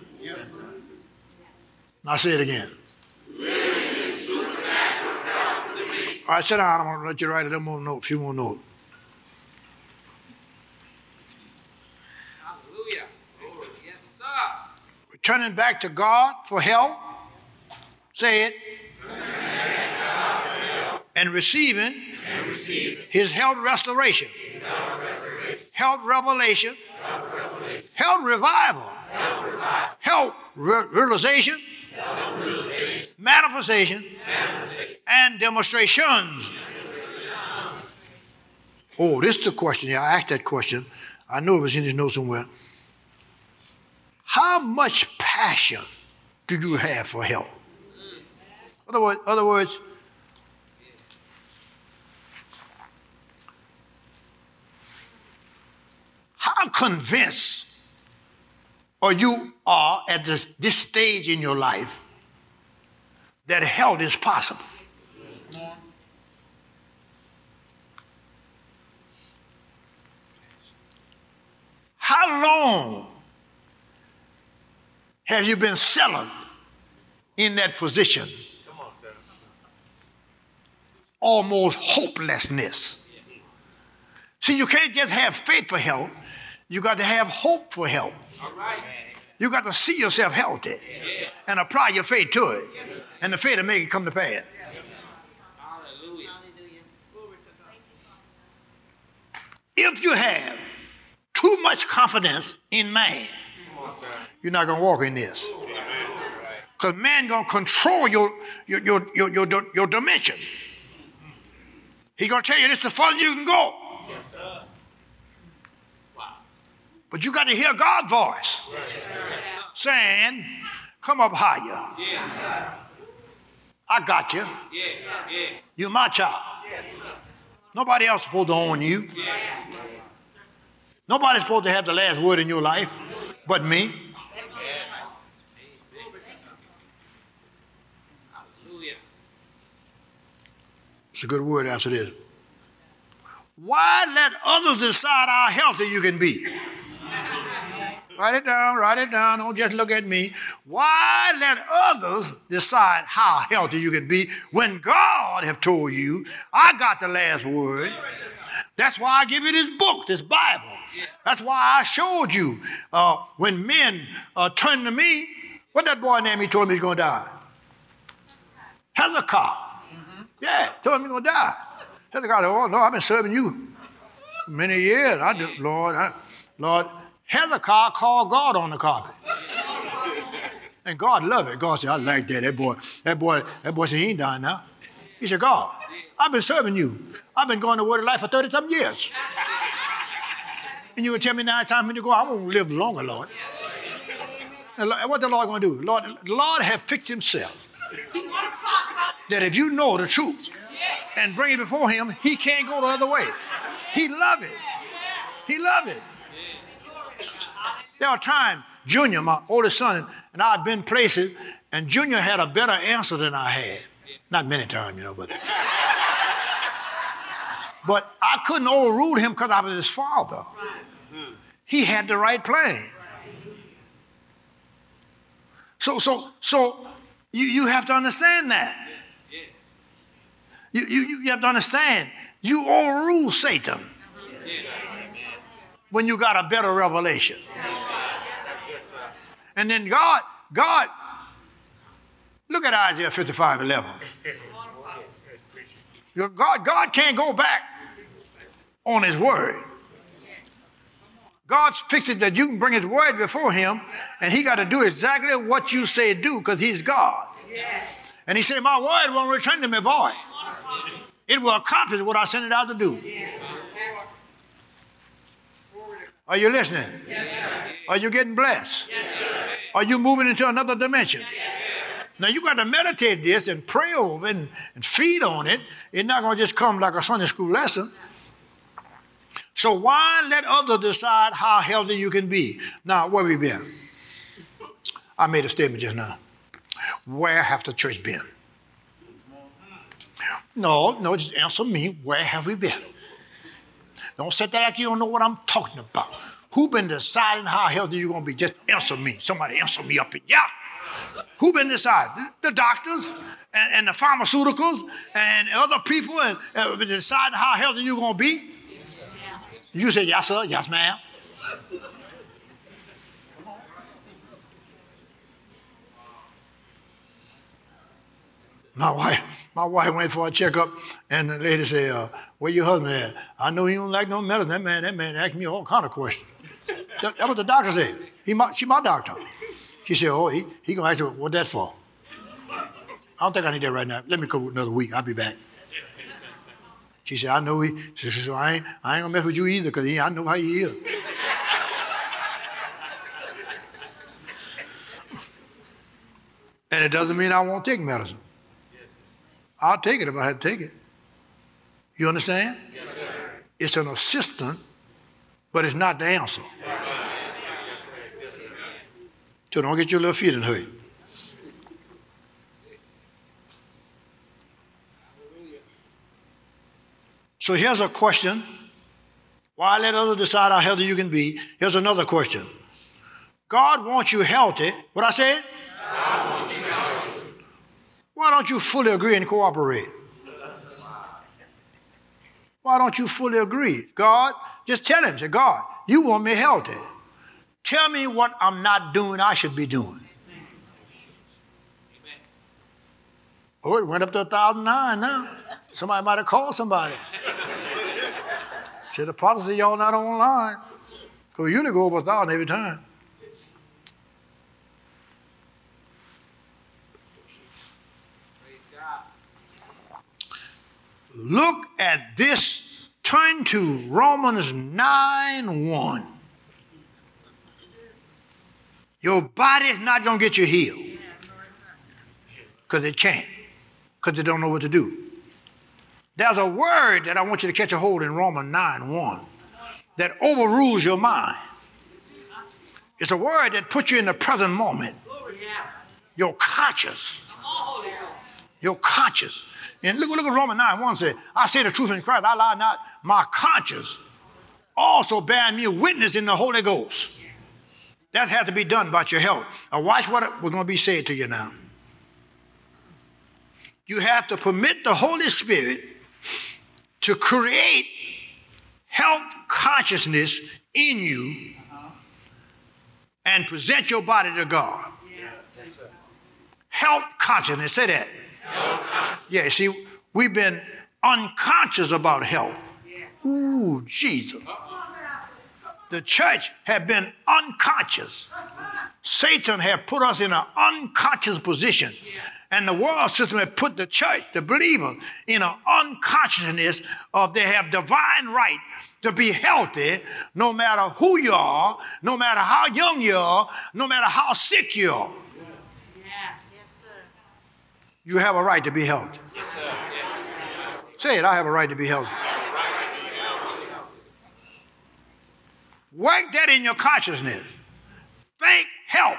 Now say it again. Living, supernatural, and dominion. All right, sit down. I'm going to let you write a few more notes. Hallelujah. Yes, sir. Returning back to God for help. Say it. And receiving his health restoration, health revelation, health revival, health realization, manifestation, and demonstrations. Oh, this is the question. Yeah, I asked that question. I know it was in his notes somewhere. How much passion do you have for help? Other words, how convinced you are at this stage in your life that health is possible? How long have you been settled in that position? Almost hopelessness. See, you can't just have faith for help. You got to have hope for help. You got to see yourself healthy and apply your faith to it. And the faith will make it come to pass. Hallelujah. If you have too much confidence in man, you're not going to walk in this. Because man going to control your dimension. He's going to tell you this is the furthest you can go. Yes, sir. Wow. But you got to hear God's voice saying, come up higher. Yes. I got you. Yes. Yes. You're my child. Nobody else is supposed to own you. Yes. Nobody's supposed to have the last word in your life but me. Hallelujah. It's a good word after this. Why let others decide how healthy you can be? Write it down. Don't just look at me. Why let others decide how healthy you can be when God have told you, I got the last word? That's why I give you this book, this Bible. That's why I showed you when men turned to me, what that boy named he told me he's going to die? Hezekiah. Yeah, told him he's going to die. Hezekiah said, oh, no, I've been serving you many years. Lord, Hezekiah called God on the carpet. And God loved it. God said, I like that. That boy said, he ain't dying now. He said, God, I've been serving you. I've been going to Word of Life for 30-something years. And you would tell me now it's time for me to go. I won't live longer, Lord. And what the Lord going to do? The Lord have fixed himself that if you know the truth and bring it before him, he can't go the other way. He love it. He love it. There are times, Junior, my oldest son, and I've been places, and Junior had a better answer than I had. Not many times, but I couldn't overrule him because I was his father. He had the right plan. So you have to understand that. You have to understand. You overrule Satan when you got a better revelation. And then God, look at Isaiah 55:11. God can't go back on his word. God's fixed it that you can bring his word before him, and he got to do exactly what you say do because he's God. And he said, my word won't return to me void. It will accomplish what I sent it out to do. Are you listening? Are you getting blessed? Are you moving into another dimension? Now you got to meditate this and pray over it and feed on it. It's not going to just come like a Sunday school lesson. So why let others decide how healthy you can be? Now, where we been? I made a statement just now. Where have the church been? No, just answer me. Where have we been? Don't say that like you don't know what I'm talking about. Who been deciding how healthy you're going to be? Just answer me. Somebody answer me up in yeah. Who been deciding? The doctors and the pharmaceuticals and other people and deciding how healthy you're going to be? You say, yes, sir. Yes, ma'am. My wife went for a checkup, and the lady said, where your husband at? I know he don't like no medicine. That man asked me all kind of questions. That what the doctor said. She my doctor. She said, oh, he going to ask you, what that for? I don't think I need that right now. Let me go another week. I'll be back. She said, I know he. She said, so I ain't going to mess with you either because I know how he is. And it doesn't mean I won't take medicine. I'll take it if I had to take it. You understand? Yes, sir. It's an assistant, but it's not the answer. So don't get your little feet in hurt. So here's a question. Why let others decide how healthy you can be? Here's another question. God wants you healthy. What I said? God wants you healthy. Why don't you fully agree and cooperate? Why don't you fully agree? God, just tell him, say, God, you want me healthy. Tell me what I'm not doing I should be doing. Oh, it went up to 1,009 now. Somebody might have called somebody. Said the prophecy y'all not online. Because we usually go over 1,000 every time. Look at this turn to Romans 9:1. Your body's not going to get you healed. Because it can't. Because they don't know what to do. There's a word that I want you to catch a hold in Romans 9:1 that overrules your mind. It's a word that puts you in the present moment. Your conscious. Your conscious. And look at Romans 9:1 says, I say the truth in Christ, I lie not, my conscience also bearing me witness in the Holy Ghost. That has to be done about your health. Now watch what was going to be said to you now. You have to permit the Holy Spirit to create health consciousness in you and present your body to God. Health consciousness, say that. Yeah, see, we've been unconscious about health. Ooh, Jesus. The church had been unconscious. Satan had put us in an unconscious position. And the world system had put the church, the believer, in an unconsciousness of they have divine right to be healthy no matter who you are, no matter how young you are, no matter how sick you are. You have a right to be healthy. Say it, I have a right to be healthy. Work that in your consciousness. Think help.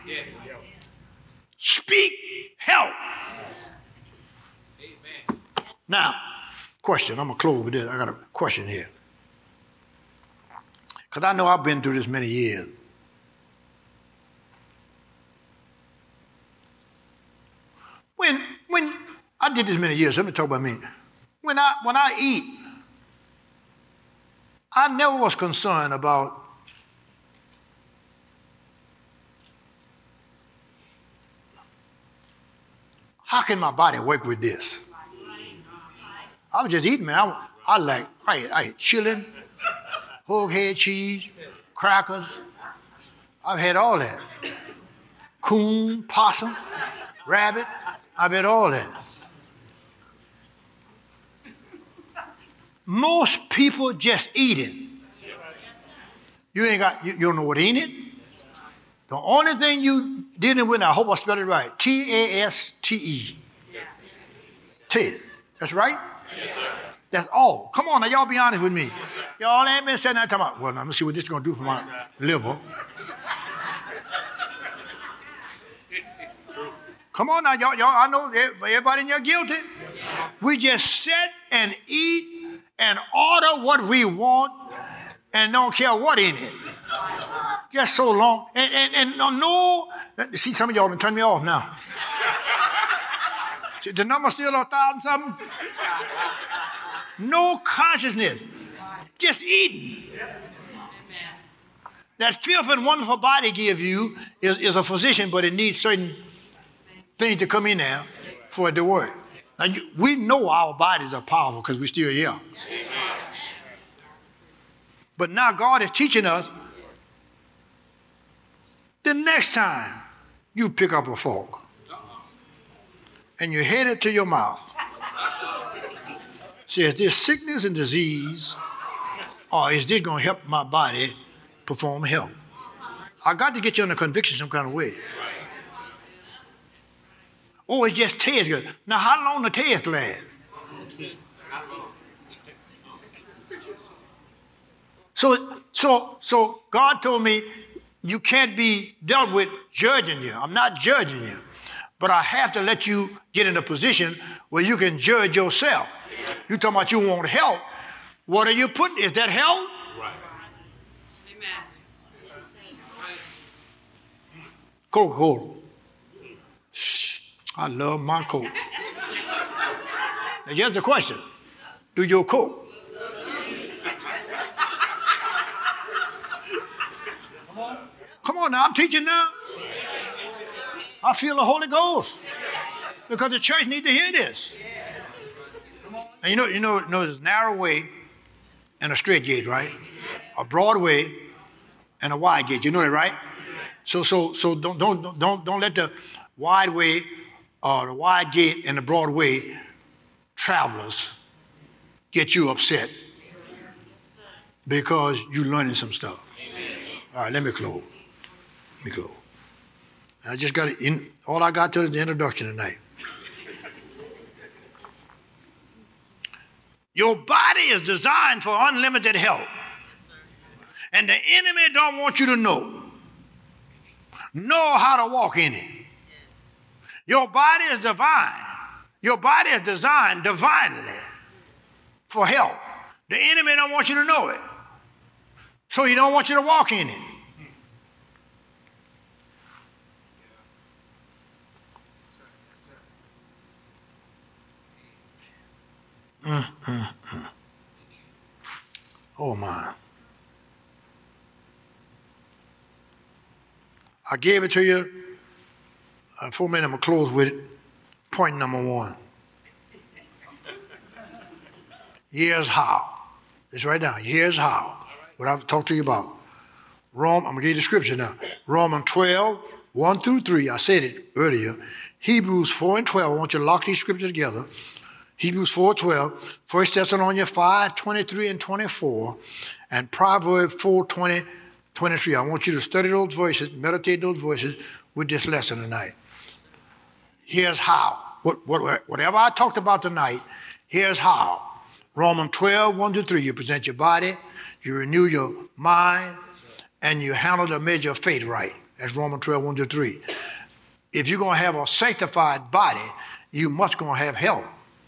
Speak help. Now, question. I'm going to close with this. I got a question here. Because I know I've been through this many years. When I did this many years, let me talk about me. When I eat, I never was concerned about how can my body work with this. I was just eating, man. I ate chillin', hog head cheese, crackers. I've had all that. Coon, possum, rabbit. I've had all that. Most people just eat it. You don't know what in it. The only thing you dealing with, I hope I spelled it right, T-A-S-T-E. Taste. That's right? Yes, sir. That's all. Come on now, y'all be honest with me. Yes, y'all ain't been saying that talking about, well, I'm going to see what this is going to do for my liver. Come on now, y'all, I know everybody in here guilty. Yes, we just sit and eat and order what we want and don't care what in it. Just so long. And no, see, some of y'all done turn me off now. See, the number's still 1,000 something. No consciousness. Just eating. That fearful and wonderful body give you is a physician, but it needs certain things to come in there for it to work. Now, we know our bodies are powerful because we're still here. But now God is teaching us the next time you pick up a fork and you head it to your mouth, say, is this sickness and disease or is this going to help my body perform health? I got to get you under conviction some kind of way. Oh, it just tastes good. Now, how long the taste last? So God told me you can't be dealt with judging you. I'm not judging you. But I have to let you get in a position where you can judge yourself. You talking about you want help. What are you putting? Is that help? Right. Amen. Coca-Cola. I love my Coke. Now here's the question. Do your Coke? Come on now, I'm teaching now. I feel the Holy Ghost. Because the church needs to hear this. And you know there's a narrow way and a straight gate, right? A broad way and a wide gate. You know that, right? So don't let the wide way or the wide gate and the broad way travelers get you upset because you're learning some stuff. All right, let me close. I just got it. All I got to is the introduction tonight. Your body is designed for unlimited help. And the enemy don't want you to know how to walk in it. Your body is divine. Your body is designed divinely for help. The enemy don't want you to know it. So he don't want you to walk in it. Oh my. I gave it to you. 4 minutes, I'm going to close with it. Point number 1. Here's how. It's right now. Here's how. What I've talked to you about. I'm going to give you the scripture now. Romans 12, 1 through 3. I said it earlier. Hebrews 4 and 12. I want you to lock these scriptures together. Hebrews 4, 12. 1 Thessalonians 5, 23 and 24. And Proverbs 4, 20, 23. I want you to study those verses, meditate those verses with this lesson tonight. Here's how. Whatever I talked about tonight, here's how. Romans 12, 1 to 3. You present your body, you renew your mind, and you handle the measure of faith right. That's Romans 12, 1 to 3. If you're going to have a sanctified body, you must going to have health.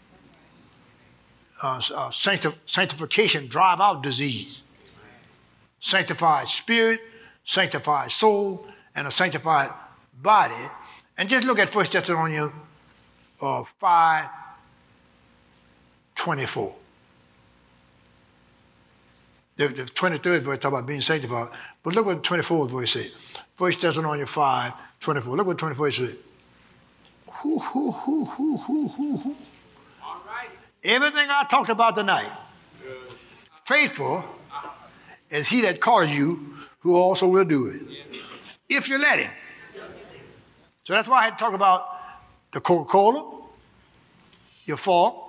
Sanctification drive out disease. Sanctified spirit, sanctified soul, and a sanctified body. And just look at 1 Thessalonians 5, 24. The 23rd verse talks about being sanctified. But look what the 24th verse says. 1 Thessalonians 5, 24. Look what 24 says. All right. Everything I talked about tonight, faithful is he that calls you, who also will do it. If you let him. So that's why I had to talk about the Coca-Cola, your fork.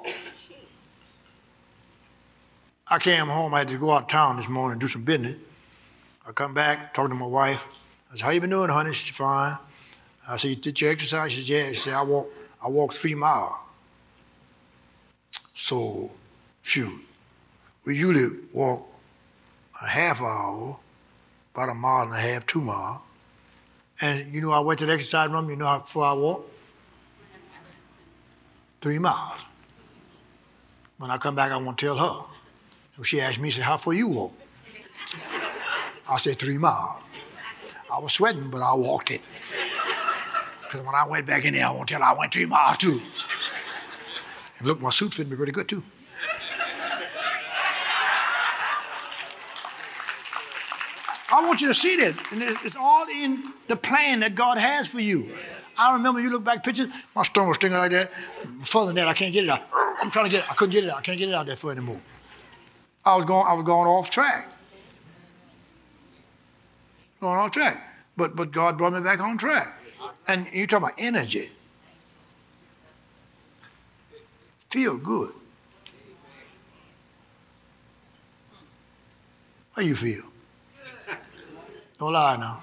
I came home, I had to go out of town this morning and do some business. I come back, talk to my wife. I said, how you been doing, honey? She's fine. I said, you did your exercise? She said, yeah. She said, I walked 3 miles. So, shoot. We usually walk a half hour, about 1.5 miles, 2 miles. And you know, I went to the exercise room, you know how far I walked? 3 miles. When I come back, I want to tell her. So she asked me, she said, how far you walk? I said, 3 miles. I was sweating, but I walked it. Because when I went back in there, I want to tell her I went 3 miles too. And look, my suit fit me pretty good too. I want you to see this. And it's all in the plan that God has for you. I remember you look back pictures, my stomach was stinging like that. Further than that, I can't get it out. I'm trying to get it. I couldn't get it out. I can't get it out that far anymore. I was going off track. Going off track. But God brought me back on track. And you talk about energy. Feel good. How you feel? Don't lie now.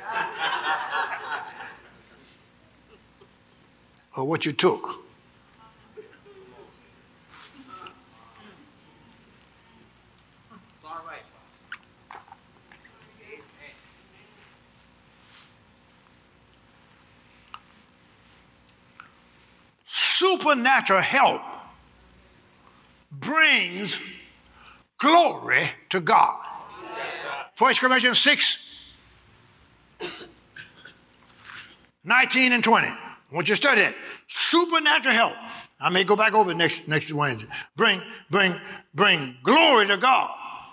Or what you took. It's all right. Supernatural help brings glory to God. 1 Corinthians 6, 19 and 20. I want you to study that. Supernatural help. I may go back over it next Wednesday. Bring glory to God.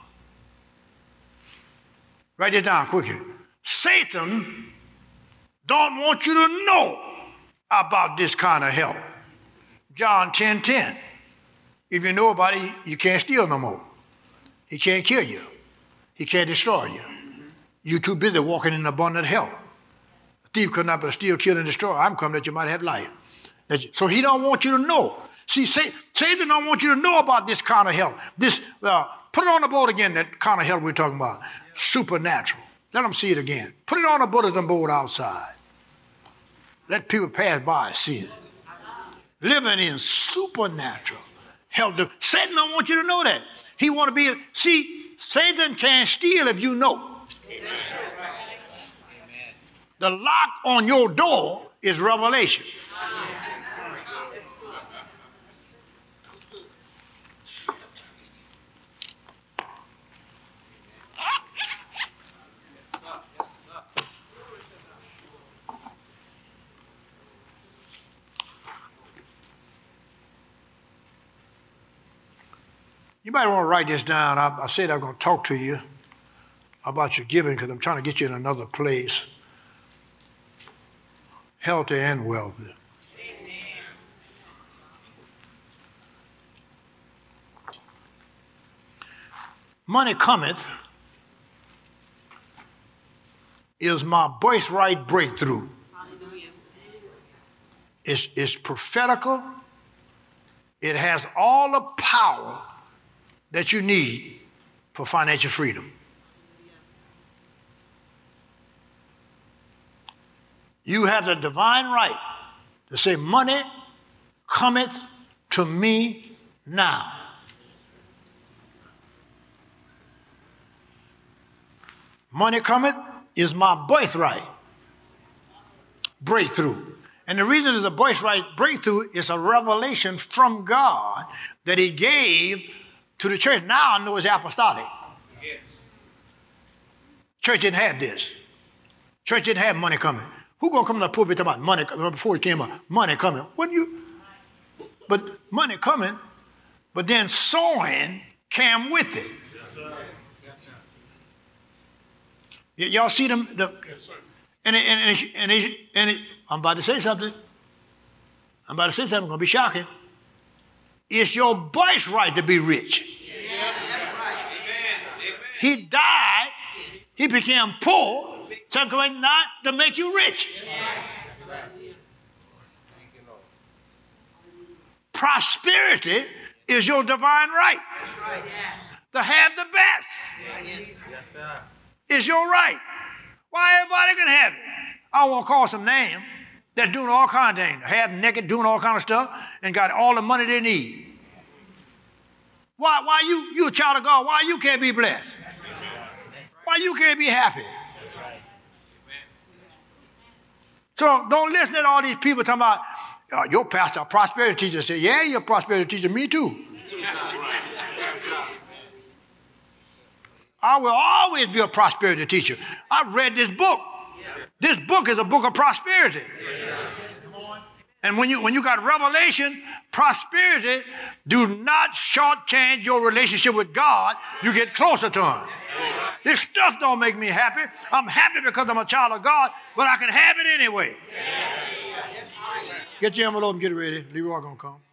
Write this down quickly. Satan don't want you to know about this kind of help. John 10:10. If you know about it, you can't steal no more. He can't kill you. He can't destroy you. You're too busy walking in abundant health. A thief could not but steal, kill, and destroy. I'm come that you might have life. So he don't want you to know. See, Satan don't want you to know about this kind of help. This, put it on the board again, that kind of help we're talking about. Supernatural. Let them see it again. Put it on the bulletin board outside. Let people pass by and see it. Living in supernatural help. Satan don't want you to know that. He want to be, see, Satan can't steal if you know. The lock on your door is revelation. You might want to write this down. I said I'm going to talk to you about your giving because I'm trying to get you in another place. Healthy and wealthy. Money cometh is my birthright breakthrough. It's prophetical. It has all the power that you need for financial freedom. You have the divine right to say, money cometh to me now. Money cometh is my birthright breakthrough. And the reason it's a birthright breakthrough is a revelation from God that he gave to the church. Now I know it's apostolic. Yes. Church didn't have this. Church didn't have money coming. Who gonna come to the pulpit talking about money coming? Before it came up, money coming. But money coming, but then sowing came with it. Yes, sir. Y'all see them? Yes, sir. And I'm about to say something. It's going to be shocking. It's your birthright to be rich. Yes. He died. He became poor. So not to make you rich. Prosperity is your divine right. To have the best. It's your right. Why everybody can have it? I won't call some name that's doing all kinds of things, half naked, doing all kind of stuff, and got all the money they need. Why you a child of God? Why you can't be blessed? Why you can't be happy? So don't listen to all these people talking about your pastor, a prosperity teacher. Say, yeah, you're a prosperity teacher. Me too. I will always be a prosperity teacher. I've read this book. This book is a book of prosperity. And when you got revelation, prosperity, do not shortchange your relationship with God. You get closer to him. This stuff don't make me happy. I'm happy because I'm a child of God, but I can have it anyway. Get your envelope and get ready. Leroy gonna come.